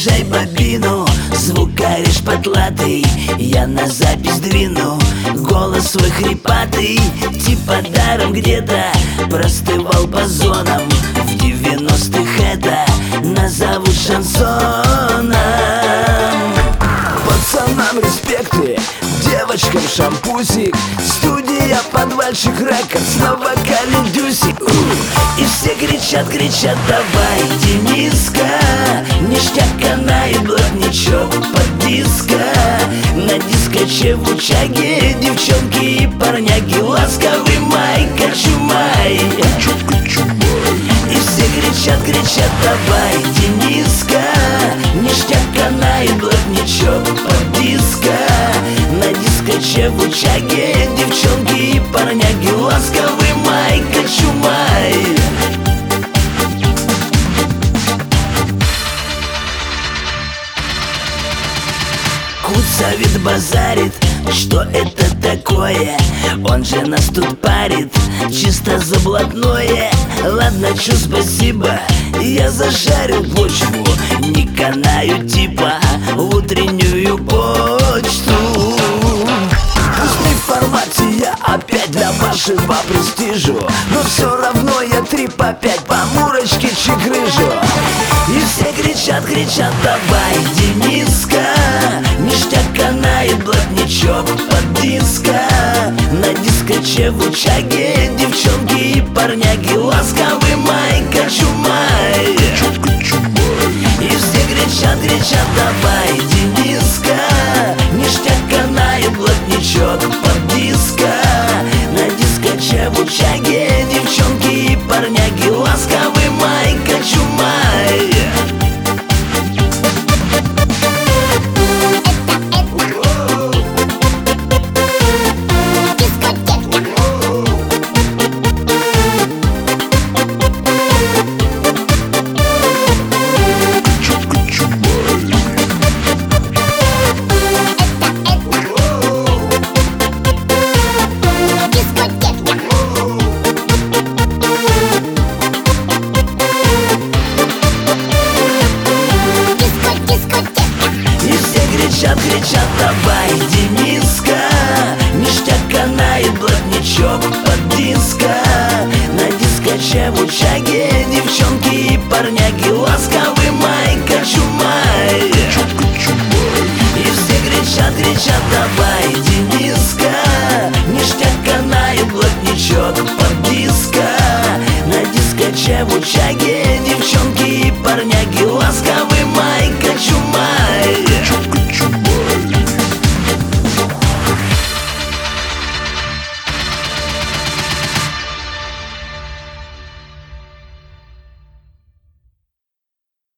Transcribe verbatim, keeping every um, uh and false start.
заряжай бобину, звук кореш потлатый, я на запись двину. Голос свой хрипатый, типа даром где-то простывал по зонам. В девяностых это назовут шансоном. Пацанам респекты, девочкам шампусик, студия подвальщик рекордс на вокале Дюсик. И все кричат, кричат, давай, Дениска. Ништяк канает блатничок под диско. На дискоче в учаге девчонки и парняги. Ласковый май, кочумай. И все кричат, кричат, давай, Дениска. Ништяк канает блатничок под диско. На дискоче в учаге девчонки и парняги. Ласковый май, кочумай. Куцовит базарит, что это такое? Он же нас тут парит, чисто за блатное. Ладно, чё, спасибо, я зашарил почву. Не канаю типа в утреннюю почту. Пусть не в формате я опять для вашего престижу, но все равно я три по пять по мурочке чекрыжу. И все кричат, кричат, давай, Дениска. Ништяк канает блатничок под диско. На дискоче в учаге девчонки и парняги. Ласковый май, кочумай. И все кричат, кричат, давай, Дениска. Ништяк канает блатничок под диско. На дискоче в учаге девчонки и парняги.